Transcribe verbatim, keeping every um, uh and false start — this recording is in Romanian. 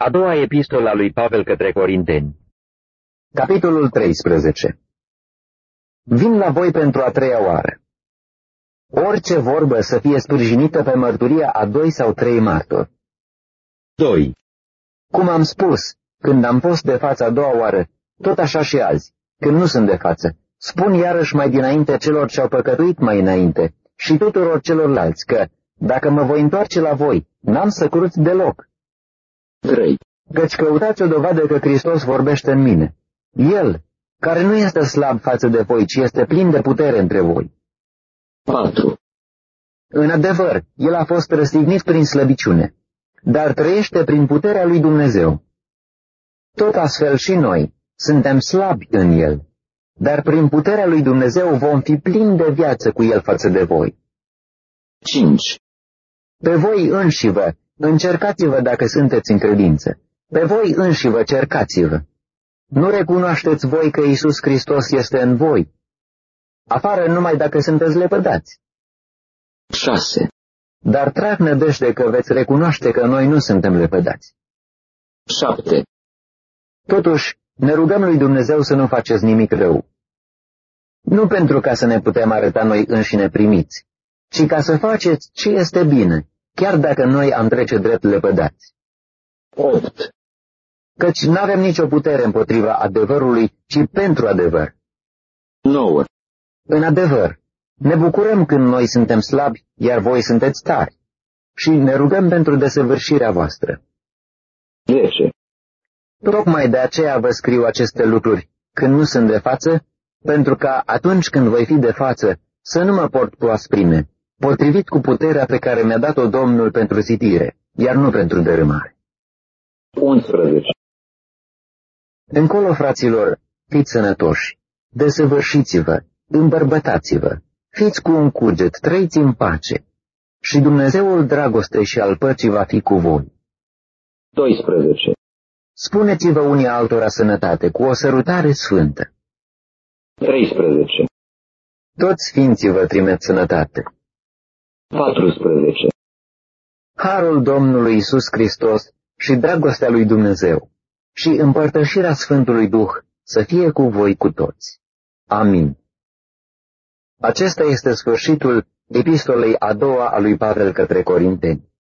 A doua epistolă a lui Pavel către Corinteni. Capitolul treisprezece. Vin la voi pentru a treia oară. Orice vorbă să fie sprijinită pe mărturia a doi sau trei martori. doi. Cum am spus, când am fost de față a doua oară, tot așa și azi, când nu sunt de față, spun iarăși mai dinainte celor ce au păcătuit mai înainte și tuturor celorlalți că, dacă mă voi întoarce la voi, n-am să cruț deloc. trei. Căci căutați o dovadă că Hristos vorbește în mine. El, care nu este slab față de voi, ci este plin de putere între voi. patru. În adevăr, el a fost răstignit prin slăbiciune, dar trăiește prin puterea lui Dumnezeu. Tot astfel și noi suntem slabi în el, dar prin puterea lui Dumnezeu vom fi plini de viață cu el față de voi. cinci. Pe voi înșivă, încercați-vă dacă sunteți în credință. Pe voi înșivă cercați-vă. Nu recunoașteți voi că Iisus Hristos este în voi? Afară numai dacă sunteți lepădați. șase. Dar trag nădejde că veți recunoaște că noi nu suntem lepădați. șapte. Totuși, ne rugăm lui Dumnezeu să nu faceți nimic rău. Nu pentru ca să ne putem arăta noi înșine primiți, ci ca să faceți ce este bine, chiar dacă noi am trece drept lepădați. opt. Căci n-avem nicio putere împotriva adevărului, ci pentru adevăr. nouă. În adevăr, ne bucurăm când noi suntem slabi, iar voi sunteți tari, și ne rugăm pentru desăvârșirea voastră. zece. Tocmai de aceea vă scriu aceste lucruri, când nu sunt de față, pentru ca atunci când voi fi de față, să nu mă port cu asprime, potrivit cu puterea pe care mi-a dat-o Domnul pentru zidire, iar nu pentru dărâmare. unsprezece. Încolo, fraților, fiți sănătoși, desăvârșiți-vă, îmbărbătați-vă, fiți cu un cuget, trăiți în pace, și Dumnezeul dragostei și al păcii va fi cu voi. doisprezece. Spuneți-vă unii altora sănătate, cu o sărutare sfântă. treisprezece. Toți sfinții vă trimit sănătate. patrusprezece. Harul Domnului Iisus Hristos și dragostea lui Dumnezeu și împărtășirea Sfântului Duh să fie cu voi cu toți. Amin. Acesta este sfârșitul epistolei a doua a lui Pavel către Corinteni.